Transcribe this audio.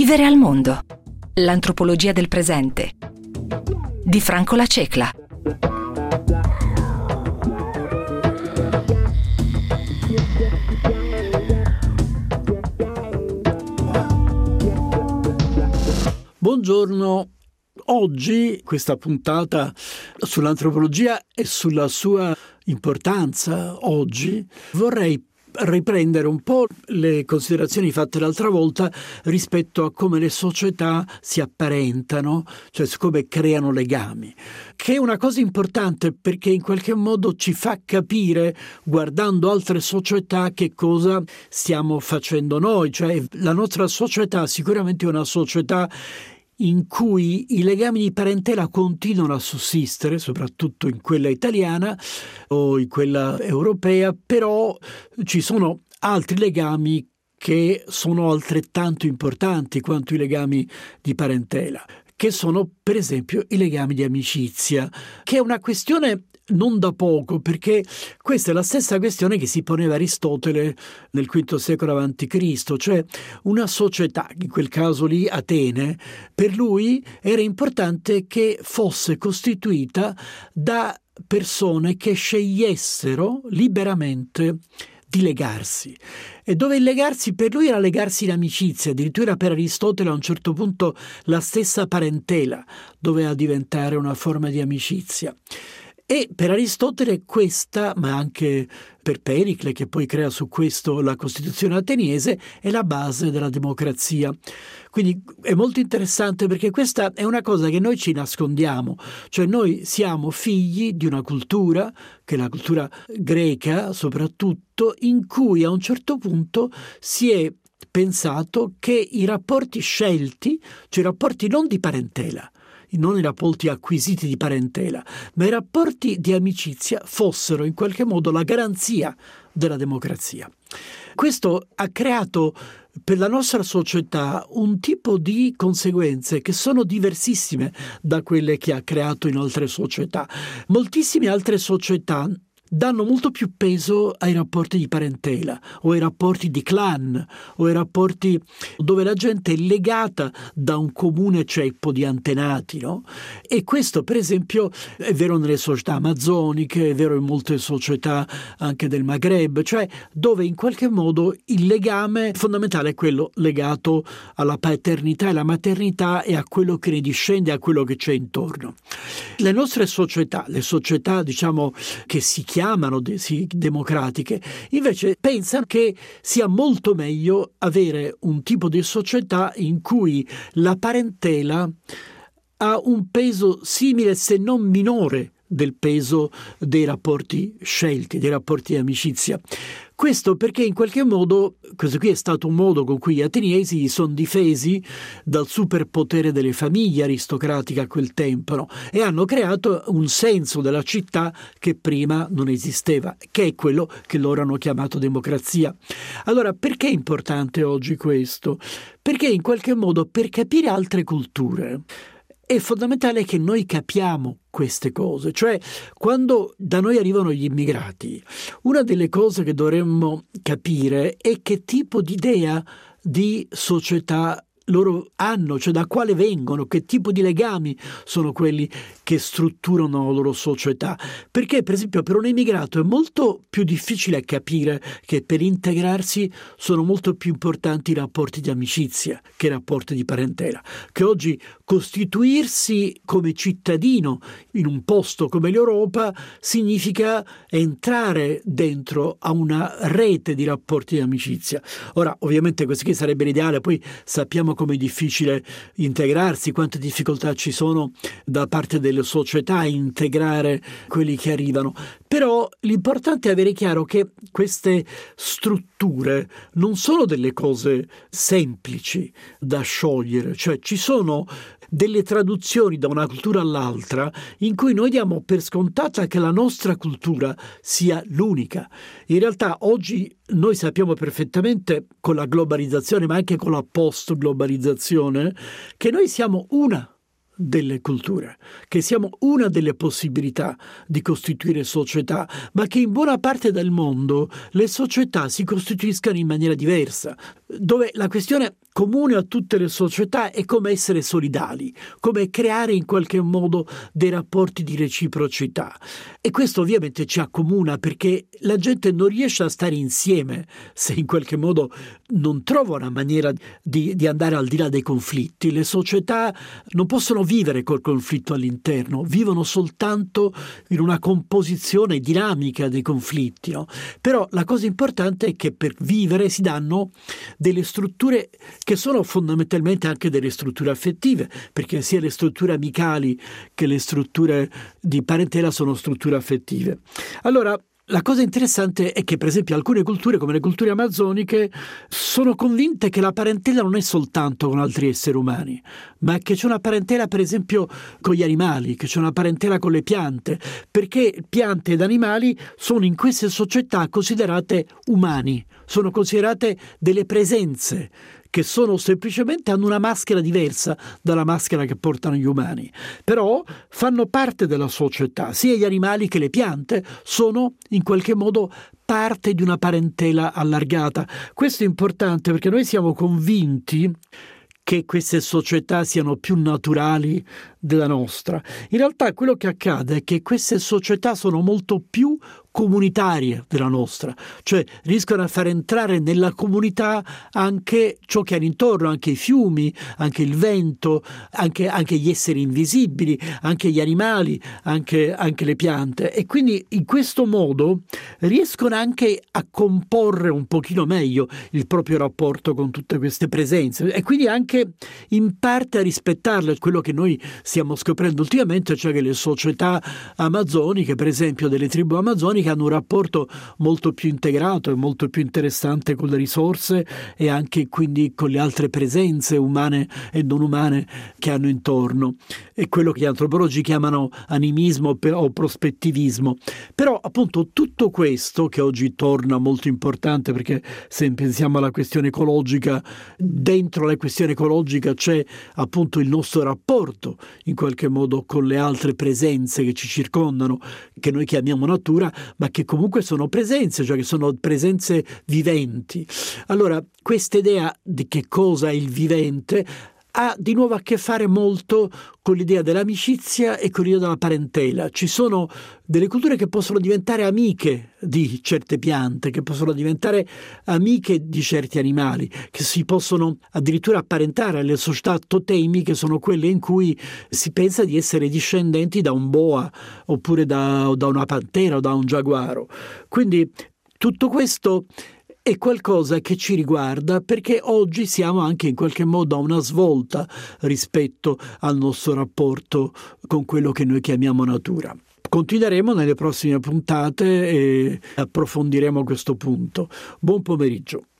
Vivere al mondo. L'antropologia del presente. Di Franco Lacecla. Buongiorno. Oggi questa puntata sull'antropologia e sulla sua importanza oggi vorrei riprendere un po' le considerazioni fatte l'altra volta rispetto a come le società si apparentano, cioè su come creano legami, che è una cosa importante perché in qualche modo ci fa capire, guardando altre società, che cosa stiamo facendo noi. Cioè la nostra società sicuramente è una società in cui i legami di parentela continuano a sussistere, soprattutto in quella italiana o in quella europea, però ci sono altri legami che sono altrettanto importanti quanto i legami di parentela, che sono per esempio i legami di amicizia, che è una questione non da poco, perché questa è la stessa questione che si poneva Aristotele nel V secolo a.C., cioè una società, in quel caso lì Atene, per lui era importante che fosse costituita da persone che scegliessero liberamente di legarsi, e dove il legarsi per lui era legarsi in amicizia. Addirittura per Aristotele a un certo punto la stessa parentela doveva diventare una forma di amicizia. E per Aristotele questa, ma anche per Pericle, che poi crea su questo la Costituzione ateniese, è la base della democrazia. Quindi è molto interessante perché questa è una cosa che noi ci nascondiamo, cioè noi siamo figli di una cultura, che è la cultura greca soprattutto, in cui a un certo punto si è pensato che i rapporti scelti, cioè i rapporti non di parentela, non i rapporti acquisiti di parentela, ma i rapporti di amicizia fossero in qualche modo la garanzia della democrazia. Questo ha creato per la nostra società un tipo di conseguenze che sono diversissime da quelle che ha creato in altre società. Moltissime altre società danno molto più peso ai rapporti di parentela o ai rapporti di clan o ai rapporti dove la gente è legata da un comune ceppo di antenati, no? E questo per esempio è vero nelle società amazzoniche, è vero in molte società anche del Maghreb, cioè dove in qualche modo il legame fondamentale è quello legato alla paternità e alla maternità e a quello che ne discende, a quello che c'è intorno. Le nostre società, le società diciamo che si chiamano democratiche, invece pensano che sia molto meglio avere un tipo di società in cui la parentela ha un peso simile se non minore del peso dei rapporti scelti, dei rapporti di amicizia. Questo perché in qualche modo, questo qui è stato un modo con cui gli ateniesi sono difesi dal superpotere delle famiglie aristocratiche a quel tempo, no? E hanno creato un senso della città che prima non esisteva, che è quello che loro hanno chiamato democrazia. Allora, perché è importante oggi questo? Perché in qualche modo per capire altre culture è fondamentale che noi capiamo queste cose, cioè quando da noi arrivano gli immigrati, una delle cose che dovremmo capire è che tipo di idea di società loro hanno, cioè da quale vengono, che tipo di legami sono quelli che strutturano la loro società. Perché per esempio per un immigrato è molto più difficile capire che per integrarsi sono molto più importanti i rapporti di amicizia che i rapporti di parentela, che oggi costituirsi come cittadino in un posto come l'Europa significa entrare dentro a una rete di rapporti di amicizia. Ora ovviamente questo qui sarebbe l'ideale, poi sappiamo come è difficile integrarsi, quante difficoltà ci sono da parte delle società a integrare quelli che arrivano. Però l'importante è avere chiaro che queste strutture non sono delle cose semplici da sciogliere, cioè ci sono delle traduzioni da una cultura all'altra in cui noi diamo per scontata che la nostra cultura sia l'unica. In realtà oggi noi sappiamo perfettamente con la globalizzazione, ma anche con la post-globalizzazione, che noi siamo una delle culture, che siamo una delle possibilità di costituire società, ma che in buona parte del mondo le società si costituiscano in maniera diversa. dove la questione comune a tutte le società è come essere solidali, come creare in qualche modo dei rapporti di reciprocità. E questo ovviamente ci accomuna, perché la gente non riesce a stare insieme se in qualche modo non trova una maniera di andare al di là dei conflitti. Le società non possono vivere col conflitto all'interno, vivono soltanto in una composizione dinamica dei conflitti, no? Però la cosa importante è che per vivere si danno delle strutture che sono fondamentalmente anche delle strutture affettive, perché sia le strutture amicali che le strutture di parentela sono strutture affettive. Allora, la cosa interessante è che, per esempio, alcune culture, come le culture amazzoniche, sono convinte che la parentela non è soltanto con altri esseri umani, ma che c'è una parentela, per esempio, con gli animali, che c'è una parentela con le piante, perché piante ed animali sono in queste società considerate umani, sono considerate delle presenze che sono semplicemente, hanno una maschera diversa dalla maschera che portano gli umani, però fanno parte della società. Sia gli animali che le piante sono in qualche modo parte di una parentela allargata. Questo è importante perché noi siamo convinti che queste società siano più naturali della nostra. In realtà quello che accade è che queste società sono molto più comunitarie della nostra, cioè riescono a far entrare nella comunità anche ciò che hanno intorno, anche i fiumi, anche il vento, anche gli esseri invisibili, anche gli animali, anche le piante, e quindi in questo modo riescono anche a comporre un pochino meglio il proprio rapporto con tutte queste presenze e quindi anche in parte a rispettarle. Quello che noi stiamo scoprendo ultimamente, cioè che le società amazzoniche, per esempio delle tribù amazzoniche, hanno un rapporto molto più integrato e molto più interessante con le risorse e anche quindi con le altre presenze umane e non umane che hanno intorno. È quello che gli antropologi chiamano animismo o prospettivismo. Però appunto tutto questo, che oggi torna molto importante, perché se pensiamo alla questione ecologica, dentro la questione ecologica c'è appunto il nostro rapporto in qualche modo con le altre presenze che ci circondano, che noi chiamiamo natura, ma che comunque sono presenze, cioè che sono presenze viventi. Allora, questa idea di che cosa è il vivente ha di nuovo a che fare molto con l'idea dell'amicizia e con l'idea della parentela. Ci sono delle culture che possono diventare amiche di certe piante, che possono diventare amiche di certi animali, che si possono addirittura apparentare alle società totemi, che sono quelle in cui si pensa di essere discendenti da un boa oppure da una pantera o da un giaguaro. Quindi tutto questo è qualcosa che ci riguarda, perché oggi siamo anche in qualche modo a una svolta rispetto al nostro rapporto con quello che noi chiamiamo natura. Continueremo nelle prossime puntate e approfondiremo questo punto. Buon pomeriggio.